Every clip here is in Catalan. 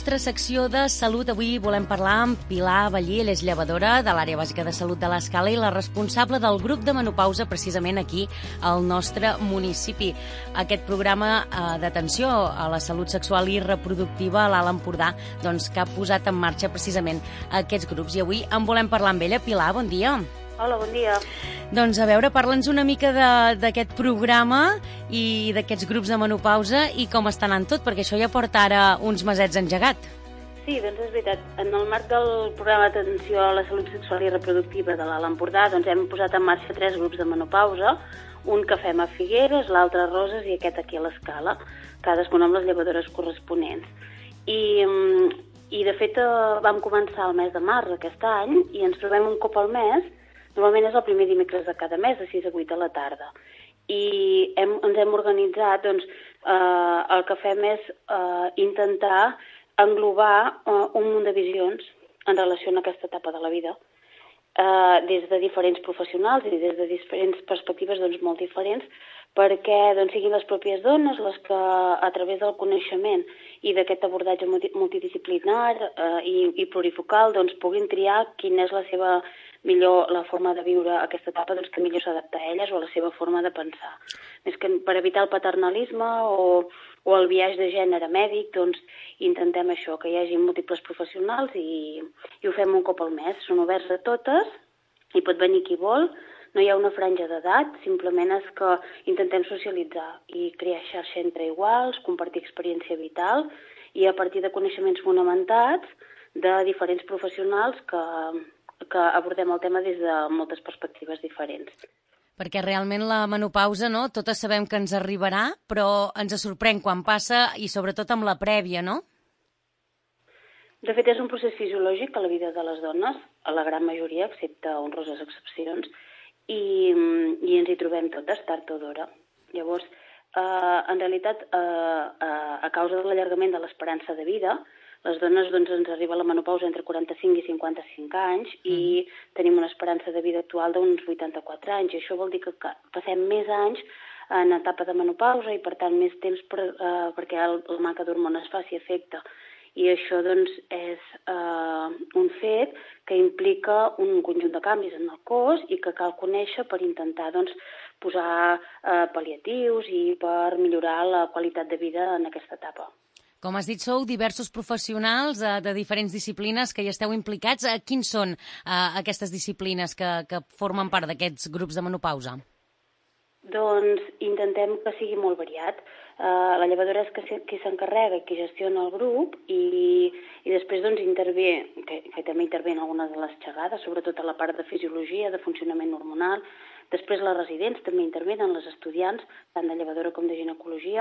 nostra secció de salut. Avui volem parlar amb Pilar Vallí, ella és llevadora de l'àrea bàsica de salut de l'Escala i la responsable del grup de menopausa precisament aquí al nostre municipi. Aquest programa d'atenció a la salut sexual i reproductiva a l'Alt Empordà, doncs, que ha posat en marxa precisament aquests grups. I avui en volem parlar amb ella. Pilar, bon dia. Hola, bon dia. Doncs a veure, parla'ns una mica d'aquest programa i d'aquests grups de menopausa i com està anant tot, perquè això ja porta ara uns mesets engegat. Sí, doncs és veritat. En el marc del programa d'atenció a la salut sexual i reproductiva de l'Alt Empordà, doncs hem posat en marxa 3 grups de menopausa, un que fem a Figueres, l'altre a Roses i aquest aquí a l'Escala, cadascun amb les llevadores corresponents. I de fet vam començar el mes de març aquest any i ens trobem un cop al mes. Normalment és el primer dimecres de cada mes, de 6 a 8 de la tarda. I ens hem organitzat, doncs, el que fem és intentar englobar un munt de visions en relació a aquesta etapa de la vida, des de diferents professionals i des de diferents perspectives, doncs, molt diferents, perquè doncs, siguin les pròpies dones les que, a través del coneixement i d'aquest abordatge multidisciplinar i plurifocal, doncs, puguin triar quina és la seva la forma de viure aquesta etapa, doncs, que millor s'adapta a elles o a la seva forma de pensar. Més que per evitar el paternalisme o el biaix de gènere mèdic, doncs intentem això, que hi hagi múltiples professionals i ho fem un cop al mes. Són oberts a totes i pot venir qui vol. No hi ha una franja d'edat, simplement és que intentem socialitzar i crear xarxa entre iguals, compartir experiència vital i a partir de coneixements fonamentats de diferents professionals que abordem el tema des de moltes perspectives diferents. Perquè realment la menopausa, no? Totes sabem que ens arribarà, però ens sorprèn quan passa i sobretot amb la prèvia, no? De fet, és un procés fisiològic a la vida de les dones, a la gran majoria, excepte honroses excepcions, i ens hi trobem totes, tard o d'hora. Llavors, en realitat, a causa de l'allargament de l'esperança de vida, les dones doncs, ens arriba la menopausa entre 45 i 55 anys i tenim una esperança de vida actual d'uns 84 anys. I això vol dir que passem més anys en etapa de menopausa i, per tant, més temps perquè la manca d'hormones faci efecte. I això doncs, és un fet que implica un conjunt de canvis en el cos i que cal conèixer per intentar doncs, posar pal·liatius i per millorar la qualitat de vida en aquesta etapa. Com has dit, sou diversos professionals de diferents disciplines que hi esteu implicats. Quins són aquestes disciplines que formen part d'aquests grups de menopausa? Doncs intentem que sigui molt variat. La llevadora és qui s'encarrega i qui gestiona el grup i després doncs, intervé, que també intervé en algunes de les xerrades, sobretot a la part de fisiologia, de funcionament hormonal. Després les residents també intervenen, les estudiants, tant de llevadora com de ginecologia,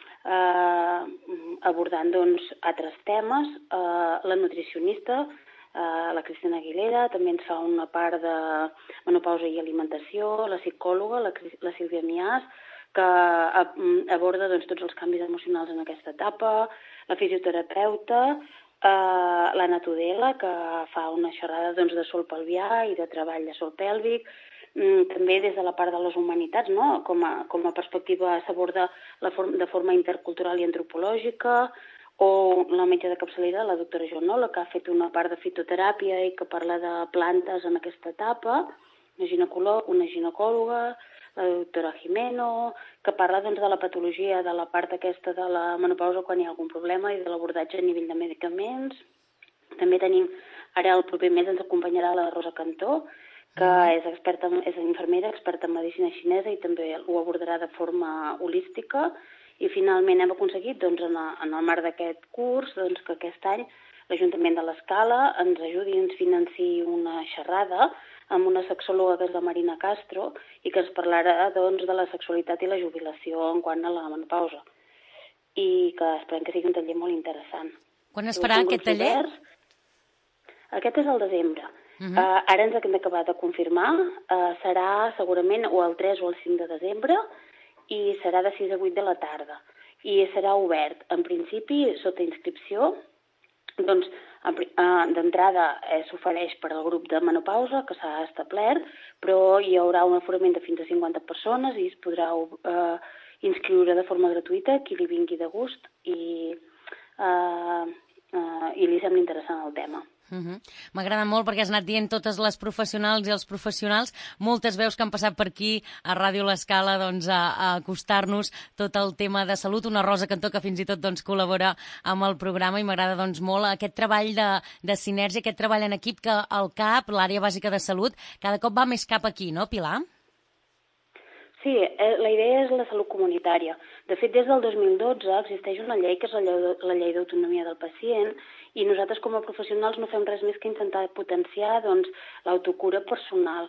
abordant doncs, altres temes. La nutricionista, la Cristina Aguilera, també ens fa una part de menopausa i alimentació, la psicòloga, la Sílvia Miàs, que aborda doncs, tots els canvis emocionals en aquesta etapa, la fisioterapeuta, l'Anna Tudela, que fa una xerrada doncs, de sol pelvià i de treball de sol pèlvic. També des de la part de les humanitats, no? Com a perspectiva s'aborda de forma intercultural i antropològica, o la metge de capçalera, la doctora Joanola, que ha fet una part de fitoteràpia i que parla de plantes en aquesta etapa, una ginecòloga, la doctora Jimeno, que parla doncs, de la patologia, de la part aquesta de la menopausa quan hi ha algun problema i de l'abordatge a nivell de medicaments. També tenim, ara el proper mes ens acompanyarà la Rosa Cantó, que és infermera, experta en medicina xinesa i també ho abordarà de forma holística. I finalment hem aconseguit, doncs, en el marc d'aquest curs, doncs, que aquest any l'Ajuntament de l'Escala ens ajudi i ens financi una xerrada amb una sexòloga que és la Marina Castro i que ens parlarà doncs, de la sexualitat i la jubilació en quant a la menopausa. I que esperem que sigui un taller molt interessant. Quan es farà aquest taller? Aquest és al desembre. Ara ens hem d'acabar de confirmar, serà segurament o el 3 o el 5 de desembre i serà de 6 a 8 de la tarda i serà obert, en principi, sota inscripció. Doncs, d'entrada s'ofereix per al grup de menopausa que s'ha establert, però hi haurà un aforament de fins a 50 persones i es podrà inscriure de forma gratuïta qui li vingui de gust i i li sembla interessant el tema. M'agrada molt perquè has anat dient totes les professionals i els professionals, moltes veus que han passat per aquí a Ràdio L'Escala doncs, a acostar-nos tot el tema de salut, una Rosa Cantó que fins i tot doncs, col·labora amb el programa i m'agrada doncs, molt aquest treball de sinergia, aquest treball en equip que el CAP, l'àrea bàsica de salut, cada cop va més cap aquí, no, Pilar? Sí, la idea és la salut comunitària. De fet, des del 2012 existeix una llei que és la llei d'autonomia del pacient i nosaltres com a professionals no fem res més que intentar potenciar doncs, l'autocura personal,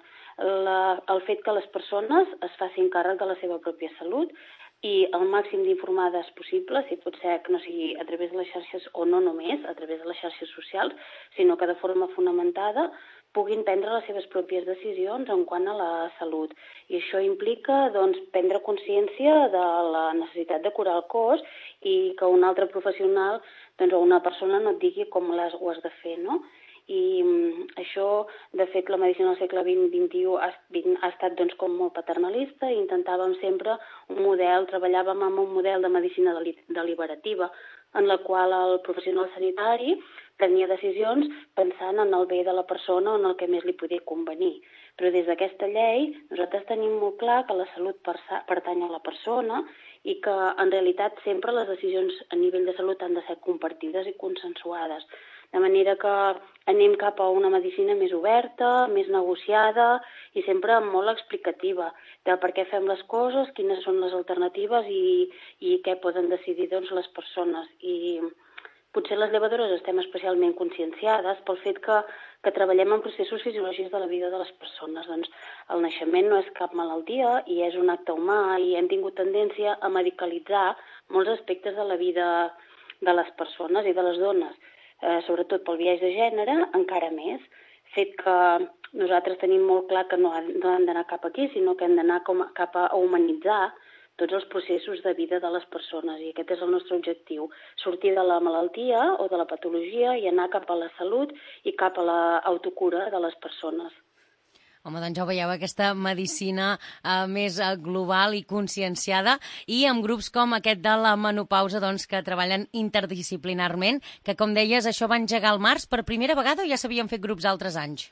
el fet que les persones es facin càrrec de la seva pròpia salut i el màxim d'informades possible, si pot ser que no sigui a través de les xarxes o no només a través de les xarxes socials, sinó que de forma fonamentada puguin prendre les seves pròpies decisions en quant a la salut. I això implica doncs, prendre consciència de la necessitat de curar el cos i que un altre professional doncs, o una persona no et digui com ho has de fer, no? I això, de fet, la medicina del segle XX-XXI ha estat doncs, com molt paternalista i intentàvem sempre treballàvem amb un model de medicina deliberativa en la qual el professional sanitari prenia decisions pensant en el bé de la persona o en el que més li podia convenir. Però des d'aquesta llei nosaltres tenim molt clar que la salut pertany a la persona i que en realitat sempre les decisions a nivell de salut han de ser compartides i consensuades. De manera que anem cap a una medicina més oberta, més negociada i sempre molt explicativa de per què fem les coses, quines són les alternatives i què poden decidir doncs, les persones. I potser les llevadores estem especialment conscienciades pel fet que treballem en processos fisiològics de la vida de les persones. Doncs el naixement no és cap malaltia i és un acte humà i hem tingut tendència a medicalitzar molts aspectes de la vida de les persones i de les dones. Sobretot pel biaix de gènere, encara més, fet que nosaltres tenim molt clar que no hem d'anar cap aquí, sinó que hem d'anar cap a humanitzar tots els processos de vida de les persones i aquest és el nostre objectiu, sortir de la malaltia o de la patologia i anar cap a la salut i cap a l'autocura de les persones. Home, doncs ja ho veieu, aquesta medicina més global i conscienciada i amb grups com aquest de la menopausa doncs, que treballen interdisciplinarment, que com deies això va engegar al març per primera vegada o ja s'havien fet grups altres anys?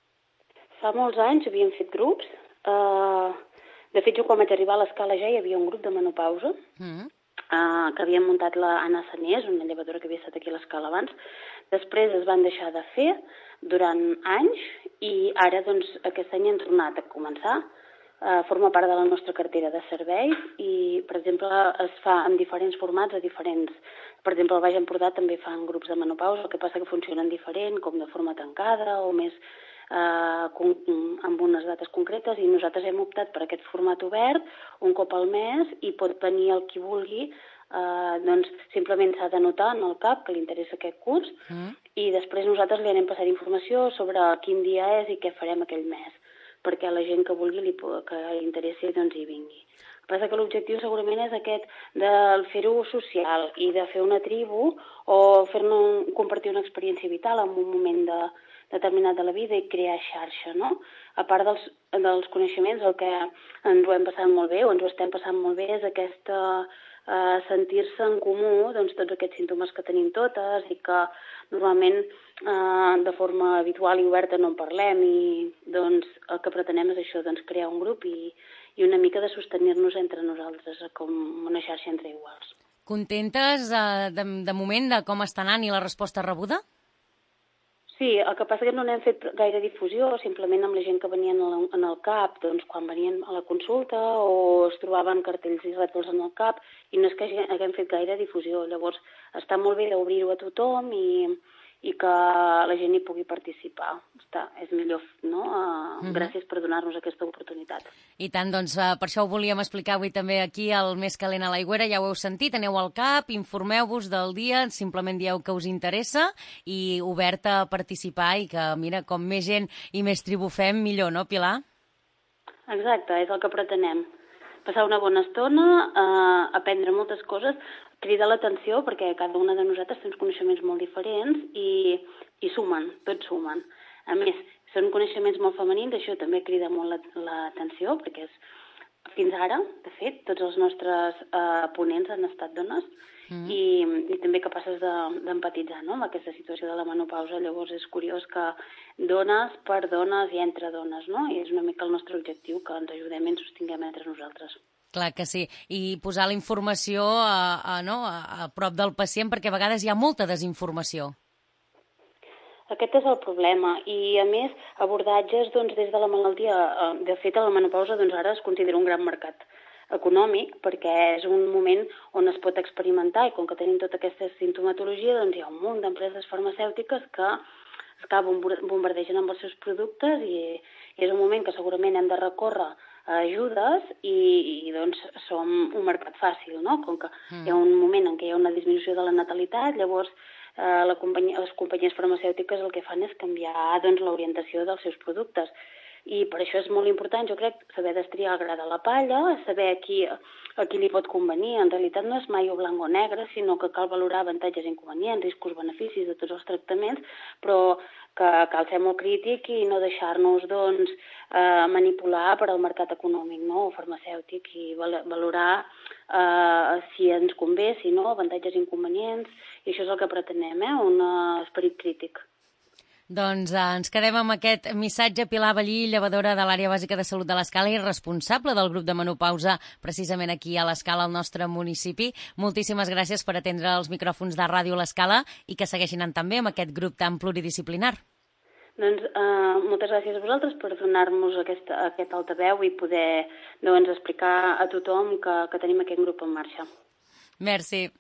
Fa molts anys havíem fet grups. De fet, jo quan vaig arribar a l'Escala ja hi havia un grup de menopausa que havia muntat l'Anna Sanés, una llevadora que havia estat aquí a l'Escala abans. Després es van deixar de fer durant anys i ara doncs, aquest any hem tornat a començar. Forma part de la nostra cartera de serveis i, per exemple, es fa en diferents formats a diferents... Per exemple, al Baix Empordà també fan grups de menopausa, el que passa que funcionen diferent, com de forma tancada o més amb unes dates concretes i nosaltres hem optat per aquest format obert un cop al mes i pot venir el qui vulgui, doncs simplement s'ha d'anotar en el CAP que li interessa aquest curs i després nosaltres li anem passant informació sobre quin dia és i què farem aquell mes perquè la gent que vulgui que li interessi doncs hi vingui. El que passa que l'objectiu segurament és aquest de fer-ho social i de fer una tribu o compartir una experiència vital en un moment determinat de la vida i crear xarxa, no? A part dels coneixements, el que ens ho hem passat molt bé o ens ho estem passant molt bé és aquesta sentir-se en comú doncs, tots aquests símptomes que tenim totes i que normalment de forma habitual i oberta no en parlem i doncs, el que pretenem és això, doncs, crear un grup i una mica de sostenir-nos entre nosaltres com una xarxa entre iguals. Contentes de moment de com està anant i la resposta rebuda? Sí, el que passa que no n'hem fet gaire difusió, simplement amb la gent que venien en el CAP, doncs quan venien a la consulta o es trobaven cartells i rètols en el CAP i no és que haguem fet gaire difusió. Llavors està molt bé d'obrir-ho a tothom i que la gent hi pugui participar. És millor, no? Gràcies per donar-nos aquesta oportunitat. I tant, doncs per això ho volíem explicar avui també aquí al Més calent a l'Aigüera, ja ho heu sentit, aneu al CAP, informeu-vos del dia, simplement dieu que us interessa i oberta a participar i que, mira, com més gent i més tribu fem, millor, no, Pilar? Exacte, és el que pretenem. Passar una bona estona, aprendre moltes coses, cridar l'atenció perquè cada una de nosaltres té uns coneixements molt diferents i sumen, tots sumen. A més, són coneixements molt femenins, això també crida molt l'atenció perquè fins ara, de fet, tots els nostres ponents han estat dones i també capaces d'empatitzar, no?, amb aquesta situació de la menopausa. Llavors és curiós que dones per dones i entre dones, no? I és una mica el nostre objectiu, que ens ajudem i ens sostinguem entre nosaltres. Clar que sí. I posar la informació a prop del pacient, perquè a vegades hi ha molta desinformació. Aquest és el problema i, a més, abordatges des de la malaltia. De fet, a la menopausa ara es considera un gran mercat econòmic perquè és un moment on es pot experimentar i com que tenim tota aquesta sintomatologia, hi ha un munt d'empreses farmacèutiques que bombardegen amb els seus productes i és un moment que segurament hem de recórrer a ajudes i som un mercat fàcil, no? Com que hi ha un moment en què hi ha una disminució de la natalitat, llavors les companyies farmacèutiques el que fan és canviar l'orientació dels seus productes. I per això és molt important, jo crec, saber destriar el gra de la palla, saber a qui li pot convenir. En realitat no és mai o blanc o negre, sinó que cal valorar avantatges i inconvenients, riscos, beneficis de tots els tractaments, però que cal ser molt crític i no deixar-nos manipular per al mercat econòmic, no?, o farmacèutic, i valorar si ens convé, si no, avantatges i inconvenients, i això és el que pretenem, un esperit crític. Doncs ens quedem amb aquest missatge. Pilar Vallí, llevadora de l'Àrea Bàsica de Salut de l'Escala i responsable del grup de menopausa precisament aquí a l'Escala, al nostre municipi. Moltíssimes gràcies per atendre els micròfons de Ràdio l'Escala i que segueixin anant també amb aquest grup tan pluridisciplinar. Doncs moltes gràcies a vosaltres per donar-nos aquest altaveu i poder explicar a tothom que tenim aquest grup en marxa. Merci.